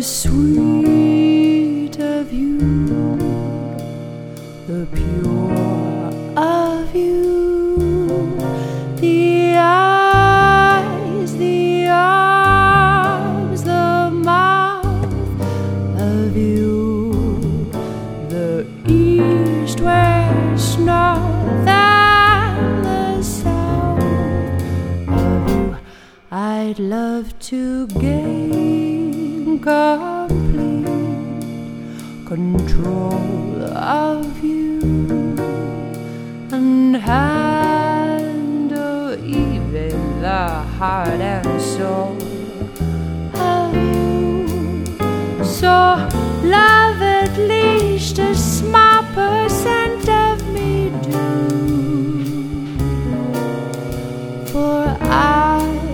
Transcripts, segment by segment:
sweet of you, the pure of you, the eyes, the arms, the mouth of you, the east, west, north, and the south of you. I'd love to gain complete control of you and handle even the heart and soul of you. So love at least a small percent of me do, for I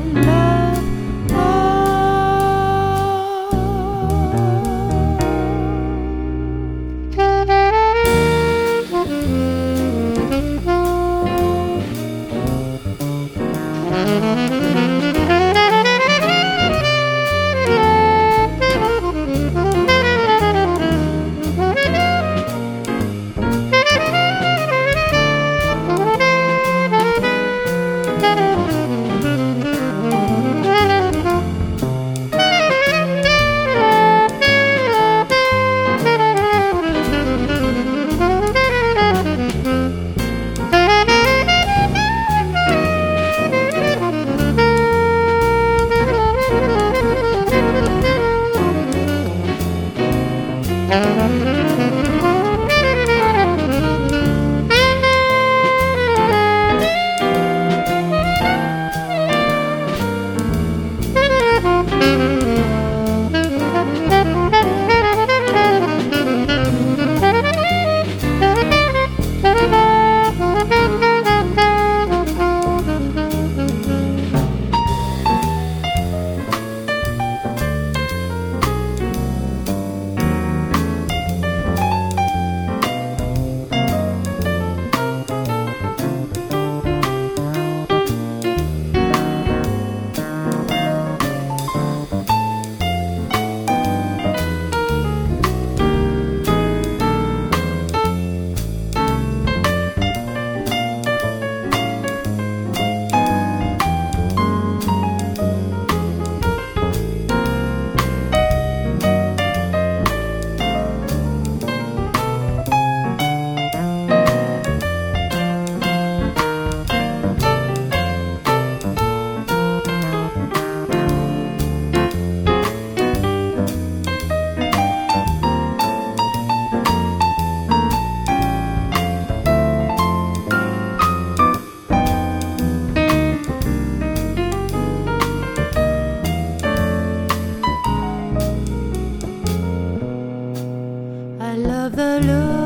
the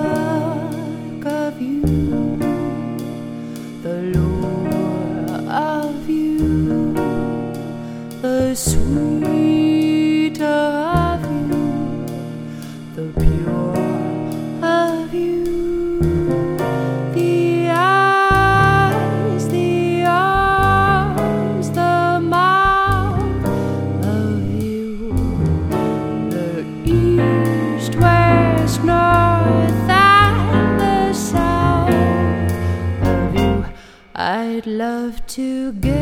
look of you, the lure of you, the sweet of you, the pure of you, the eyes, the arms, the mouth of you, the east, west, north, I'd love to get